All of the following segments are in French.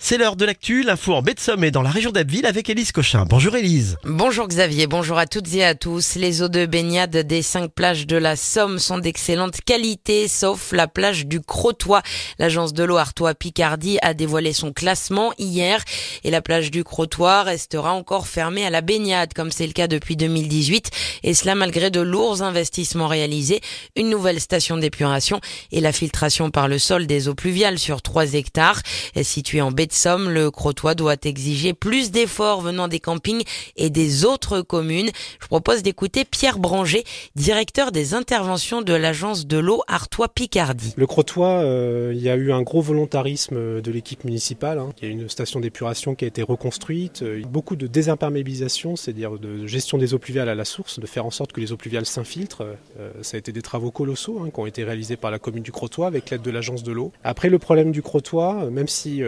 C'est l'heure de l'actu, l'info en baie de Somme et dans la région d'Abbeville avec Élise Cochin. Bonjour Élise. Bonjour Xavier, bonjour à toutes et à tous. Les eaux de baignade des 5 plages de la Somme sont d'excellente qualité, sauf la plage du Crotoy. L'agence de l'eau Artois-Picardie a dévoilé son classement hier et la plage du Crotoy restera encore fermée à la baignade, comme c'est le cas depuis 2018. Et cela malgré de lourds investissements réalisés, une nouvelle station d'épuration et la filtration par le sol des eaux pluviales sur 3 hectares. Situé en baie de Somme, le Crotoy doit exiger plus d'efforts venant des campings et des autres communes. Je propose d'écouter Pierre Branger, directeur des interventions de l'agence de l'eau Artois-Picardie. Le Crotoy, il y a eu un gros volontarisme de l'équipe municipale. Il y a une station d'épuration qui a été reconstruite, beaucoup de désimperméabilisation, c'est-à-dire de gestion des eaux pluviales à la source, de faire en sorte que les eaux pluviales s'infiltrent. Ça a été des travaux colossaux qui ont été réalisés par la commune du Crotoy avec l'aide de l'agence de l'eau. Après, le problème du Crotoy, même si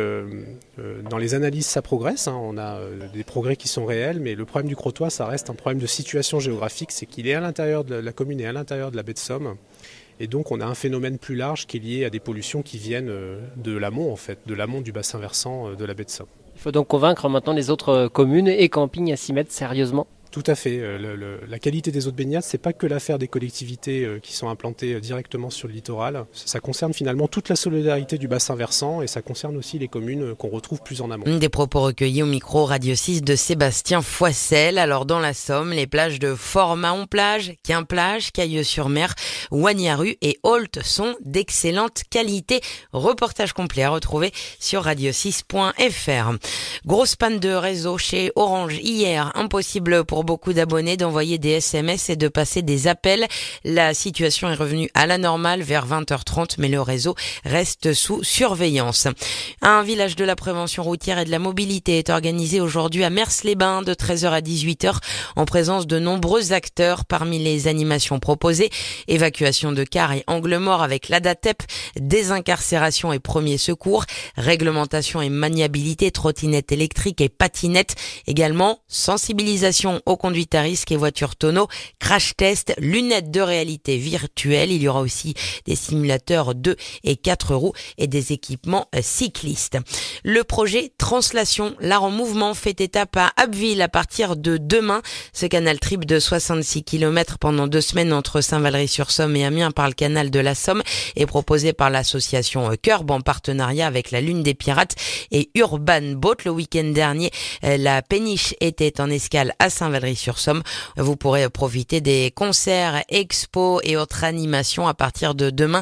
dans les analyses ça progresse, on a des progrès qui sont réels, mais le problème du Crotoy, ça reste un problème de situation géographique, c'est qu'il est à l'intérieur de la commune et à l'intérieur de la baie de Somme. Et donc on a un phénomène plus large qui est lié à des pollutions qui viennent de l'amont, en fait, de l'amont du bassin versant de la baie de Somme. Il faut donc convaincre maintenant les autres communes et campings à s'y mettre sérieusement. Tout à fait. La qualité des eaux de baignade, c'est pas que l'affaire des collectivités qui sont implantées directement sur le littoral. Ça concerne finalement toute la solidarité du bassin versant et ça concerne aussi les communes qu'on retrouve plus en amont. Des propos recueillis au micro Radio 6 de Sébastien Foissel. Alors dans la Somme, les plages de Fort-Mahon-Plage, Quimplage, Cailleux-sur-Mer, Wagnaru et Holt sont d'excellente qualité. Reportage complet à retrouver sur radio6.fr. Grosse panne de réseau chez Orange hier. Impossible pour beaucoup d'abonnés d'envoyer des SMS et de passer des appels. La situation est revenue à la normale vers 20h30, mais le réseau reste sous surveillance. Un village de la prévention routière et de la mobilité est organisé aujourd'hui à Mers-les-Bains de 13h à 18h en présence de nombreux acteurs. Parmi les animations proposées, évacuation de cars et angles morts avec l'ADATEP, désincarcération et premiers secours, réglementation et maniabilité, trottinettes électriques et patinettes, également sensibilisation aux conduites à risque et voitures tonneaux, crash test, lunettes de réalité virtuelle. Il y aura aussi des simulateurs 2 et 4 roues et des équipements cyclistes. Le projet Translation, l'art en mouvement, fait étape à Abbeville à partir de demain. Ce canal trip de 66 km pendant 2 semaines entre Saint-Valery-sur-Somme et Amiens par le canal de la Somme est proposé par l'association Curb en partenariat avec la Lune des Pirates et Urban Boat. Le week-end dernier, la péniche était en escale à Saint-Valery-sur-Somme. Vous pourrez profiter des concerts, expos et autres animations à partir de demain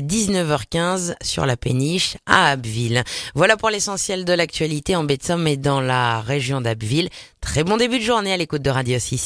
19h15 sur la péniche à Abbeville. Voilà pour l'essentiel de l'actualité en baie de Somme et dans la région d'Abbeville. Très bon début de journée à l'écoute de Radio 6.